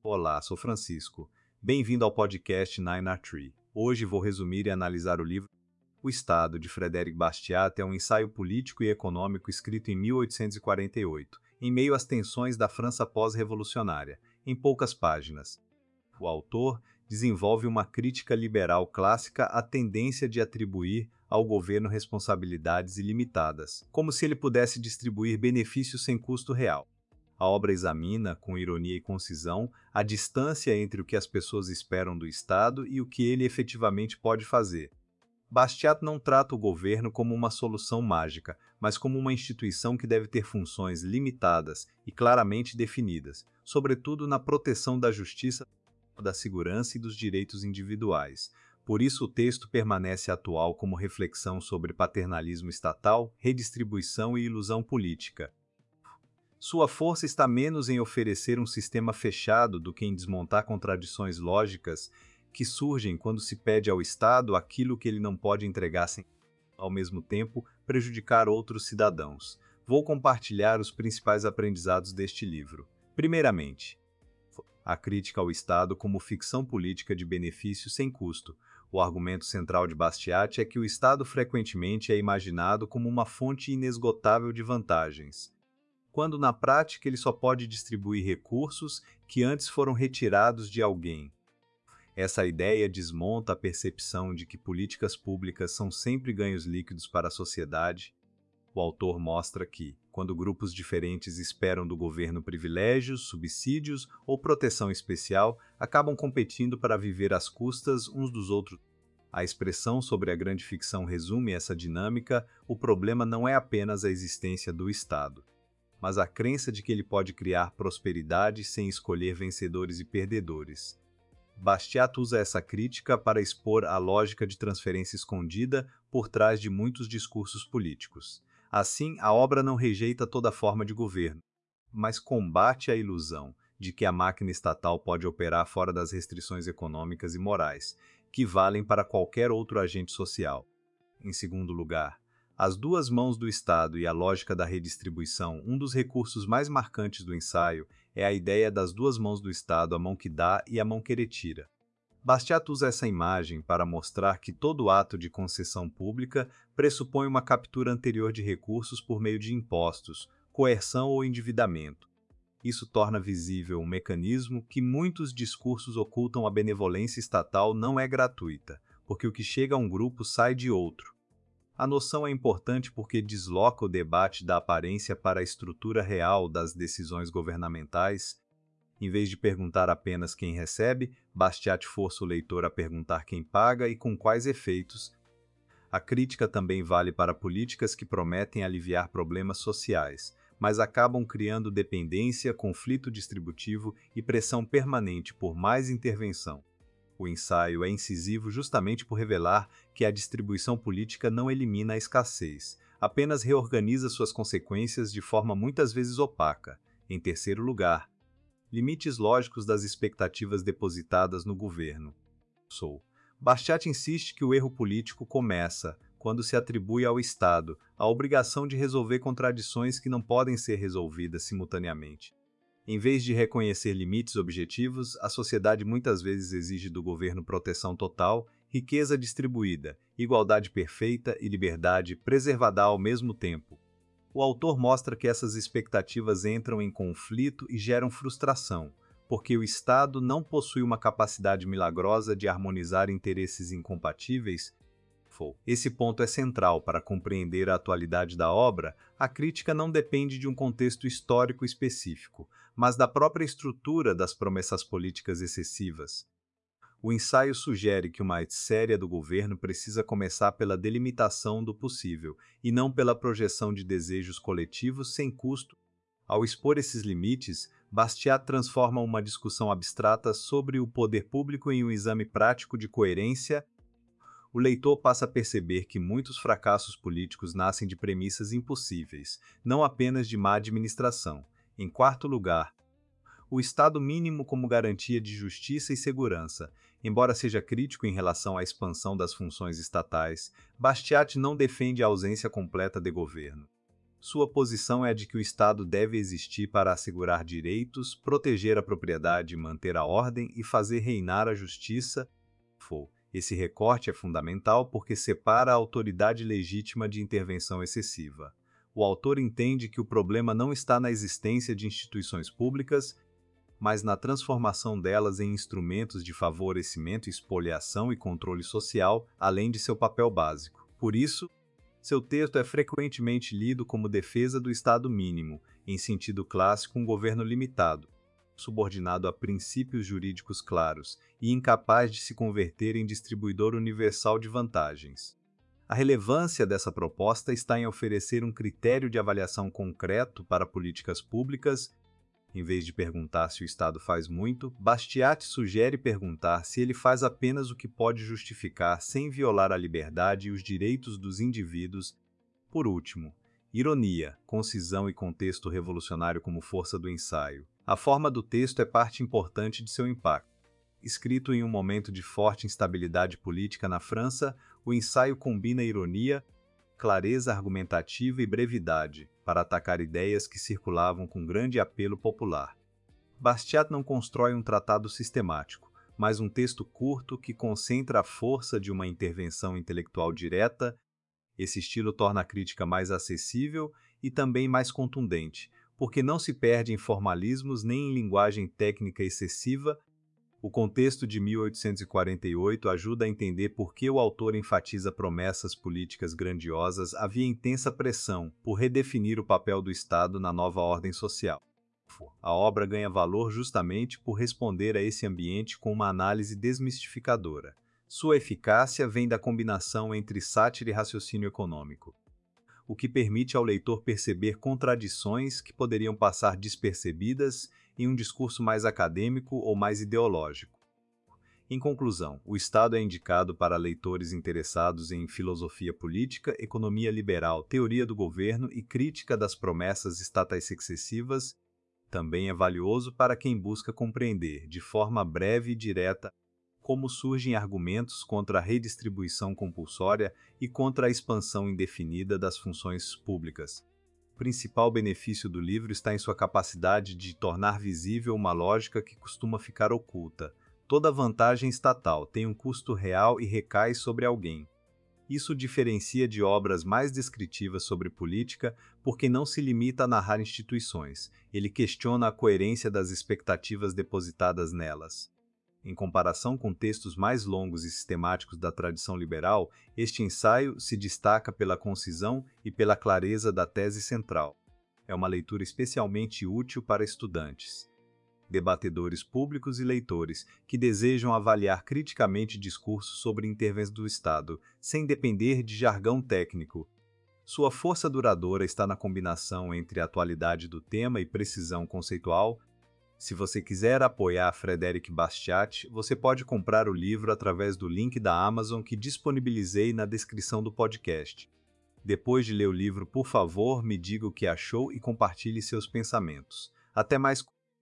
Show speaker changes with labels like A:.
A: Olá, sou Francisco. Bem-vindo ao podcast Nine Art Tree. Hoje vou resumir e analisar o livro O Estado, de Frederic Bastiat, é um ensaio político e econômico escrito em 1848, em meio às tensões da França pós-revolucionária, em poucas páginas. O autor desenvolve uma crítica liberal clássica à tendência de atribuir ao governo responsabilidades ilimitadas, como se ele pudesse distribuir benefícios sem custo real. A obra examina, com ironia e concisão, a distância entre o que as pessoas esperam do Estado e o que ele efetivamente pode fazer. Bastiat não trata o governo como uma solução mágica, mas como uma instituição que deve ter funções limitadas e claramente definidas, sobretudo na proteção da justiça, da segurança e dos direitos individuais. Por isso, o texto permanece atual como reflexão sobre paternalismo estatal, redistribuição e ilusão política. Sua força está menos em oferecer um sistema fechado do que em desmontar contradições lógicas que surgem quando se pede ao Estado aquilo que ele não pode entregar sem, ao mesmo tempo, prejudicar outros cidadãos. Vou compartilhar os principais aprendizados deste livro. Primeiramente, a crítica ao Estado como ficção política de benefício sem custo. O argumento central de Bastiat é que o Estado frequentemente é imaginado como uma fonte inesgotável de vantagens, quando na prática ele só pode distribuir recursos que antes foram retirados de alguém. Essa ideia desmonta a percepção de que políticas públicas são sempre ganhos líquidos para a sociedade. O autor mostra que, quando grupos diferentes esperam do governo privilégios, subsídios ou proteção especial, acabam competindo para viver às custas uns dos outros. A expressão sobre a grande ficção resume essa dinâmica: o problema não é apenas a existência do Estado, mas a crença de que ele pode criar prosperidade sem escolher vencedores e perdedores. Bastiat usa essa crítica para expor a lógica de transferência escondida por trás de muitos discursos políticos. Assim, a obra não rejeita toda forma de governo, mas combate a ilusão de que a máquina estatal pode operar fora das restrições econômicas e morais, que valem para qualquer outro agente social. Em segundo lugar, as duas mãos do Estado e a lógica da redistribuição. Um dos recursos mais marcantes do ensaio é a ideia das duas mãos do Estado, a mão que dá e a mão que retira. Bastiat usa essa imagem para mostrar que todo ato de concessão pública pressupõe uma captura anterior de recursos por meio de impostos, coerção ou endividamento. Isso torna visível um mecanismo que muitos discursos ocultam: a benevolência estatal não é gratuita, porque o que chega a um grupo sai de outro. A noção é importante porque desloca o debate da aparência para a estrutura real das decisões governamentais. Em vez de perguntar apenas quem recebe, Bastiat força o leitor a perguntar quem paga e com quais efeitos. A crítica também vale para políticas que prometem aliviar problemas sociais, mas acabam criando dependência, conflito distributivo e pressão permanente por mais intervenção. O ensaio é incisivo justamente por revelar que a distribuição política não elimina a escassez, apenas reorganiza suas consequências de forma muitas vezes opaca. Em terceiro lugar, limites lógicos das expectativas depositadas no governo. Bastiat insiste que o erro político começa quando se atribui ao Estado a obrigação de resolver contradições que não podem ser resolvidas simultaneamente. Em vez de reconhecer limites objetivos, a sociedade muitas vezes exige do governo proteção total, riqueza distribuída, igualdade perfeita e liberdade preservada ao mesmo tempo. O autor mostra que essas expectativas entram em conflito e geram frustração, porque o Estado não possui uma capacidade milagrosa de harmonizar interesses incompatíveis. Esse ponto é central para compreender a atualidade da obra. A crítica não depende de um contexto histórico específico, mas da própria estrutura das promessas políticas excessivas. O ensaio sugere que uma séria do governo precisa começar pela delimitação do possível, e não pela projeção de desejos coletivos sem custo. Ao expor esses limites, Bastiat transforma uma discussão abstrata sobre o poder público em um exame prático de coerência. O leitor passa a perceber que muitos fracassos políticos nascem de premissas impossíveis, não apenas de má administração. Em quarto lugar, o Estado mínimo como garantia de justiça e segurança. Embora seja crítico em relação à expansão das funções estatais, Bastiat não defende a ausência completa de governo. Sua posição é a de que o Estado deve existir para assegurar direitos, proteger a propriedade, manter a ordem e fazer reinar a justiça. Esse recorte é fundamental porque separa a autoridade legítima de intervenção excessiva. O autor entende que o problema não está na existência de instituições públicas, mas na transformação delas em instrumentos de favorecimento, expoliação e controle social, além de seu papel básico. Por isso, seu texto é frequentemente lido como defesa do Estado mínimo, em sentido clássico, um governo limitado, subordinado a princípios jurídicos claros e incapaz de se converter em distribuidor universal de vantagens. A relevância dessa proposta está em oferecer um critério de avaliação concreto para políticas públicas. Em vez de perguntar se o Estado faz muito, Bastiat sugere perguntar se ele faz apenas o que pode justificar sem violar a liberdade e os direitos dos indivíduos. Por último, ironia, concisão e contexto revolucionário como força do ensaio. A forma do texto é parte importante de seu impacto. Escrito em um momento de forte instabilidade política na França, o ensaio combina ironia, clareza argumentativa e brevidade, para atacar ideias que circulavam com grande apelo popular. Bastiat não constrói um tratado sistemático, mas um texto curto que concentra a força de uma intervenção intelectual direta. Esse estilo torna a crítica mais acessível e também mais contundente, porque não se perde em formalismos nem em linguagem técnica excessiva. O contexto de 1848 ajuda a entender por que o autor enfatiza promessas políticas grandiosas. Havia intensa pressão por redefinir o papel do Estado na nova ordem social. A obra ganha valor justamente por responder a esse ambiente com uma análise desmistificadora. Sua eficácia vem da combinação entre sátira e raciocínio econômico, o que permite ao leitor perceber contradições que poderiam passar despercebidas em um discurso mais acadêmico ou mais ideológico. Em conclusão, o Estado é indicado para leitores interessados em filosofia política, economia liberal, teoria do governo e crítica das promessas estatais excessivas. Também é valioso para quem busca compreender, de forma breve e direta, como surgem argumentos contra a redistribuição compulsória e contra a expansão indefinida das funções públicas. O principal benefício do livro está em sua capacidade de tornar visível uma lógica que costuma ficar oculta. Toda vantagem estatal tem um custo real e recai sobre alguém. Isso diferencia de obras mais descritivas sobre política porque não se limita a narrar instituições, ele questiona a coerência das expectativas depositadas nelas. Em comparação com textos mais longos e sistemáticos da tradição liberal, este ensaio se destaca pela concisão e pela clareza da tese central. É uma leitura especialmente útil para estudantes, debatedores públicos e leitores que desejam avaliar criticamente discursos sobre intervenção do Estado, sem depender de jargão técnico. Sua força duradoura está na combinação entre a atualidade do tema e precisão conceitual. Se você quiser apoiar Frédéric Bastiat, você pode comprar o livro através do link da Amazon que disponibilizei na descrição do podcast. Depois de ler o livro, por favor, me diga o que achou e compartilhe seus pensamentos. Até mais!